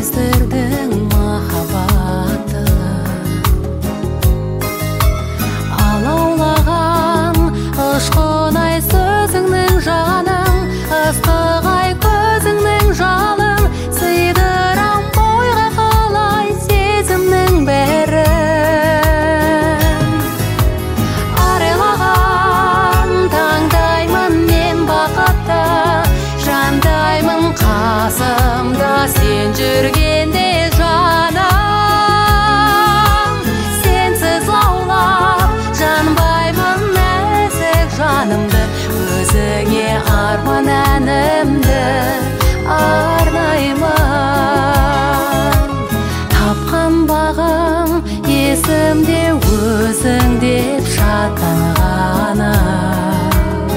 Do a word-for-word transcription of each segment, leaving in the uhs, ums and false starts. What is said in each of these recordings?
бездірдің махаббаты, алаулаған ұшқынай сөзіңнің жаның, ыстық-ай көзіңнің жалын, сыйдырам бойға қалай сезімнің бәрін. Арайлаған таңдаймын мен бақытты, жандаймын қасымда сен жүргенде жаным. Сенсіз лаулап жанбаймын нәзік жанымды, өзіңе арман әнімді арнаймын. Тапқан бағым есімде өзің деп шаттанғаным,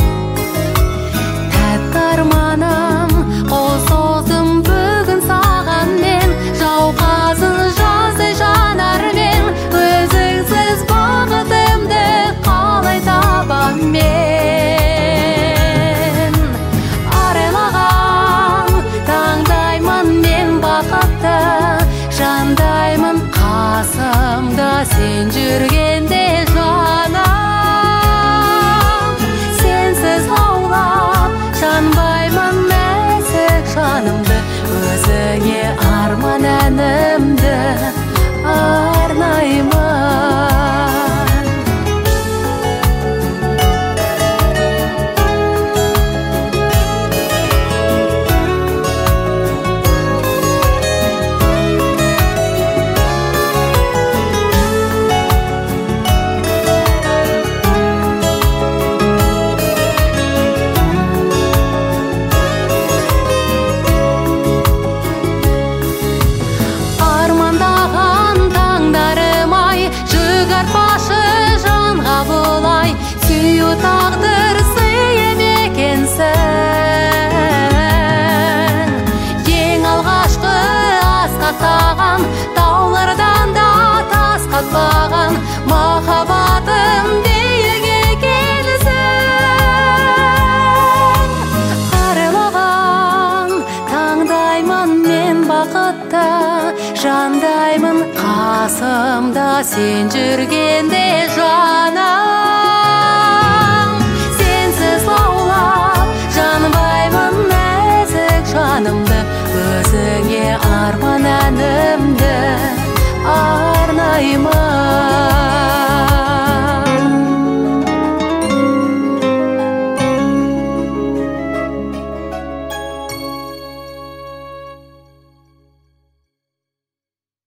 тәтті арманым қол создым бүгін саған мен, жауқазын жаздай жанармен, өзіңсіз бақытымды қалай табам мен. Арайлаған таңдаймын мен бақытты, жандаймын қасымда сен жүргенде жаным. Сенсіз лаулап жанбаймын нәзік жанымды, өзіңе арман әнімді арнаймын. Армандаған таңдарым-ай, жүгартпашы жанға бұлай, сүю тағдыр сыйым екенсің. Ең алғашқы асқақтаған таулардан да тас қатпаған махаббатым биік екенсің. Арайлаған таңдаймын мен бақытты, жандаймын қасымда сен жүргенде жаным. Сенсіз лаулап жанбаймын нәзік жанымды, өзіңе арман әнімді арнаймын.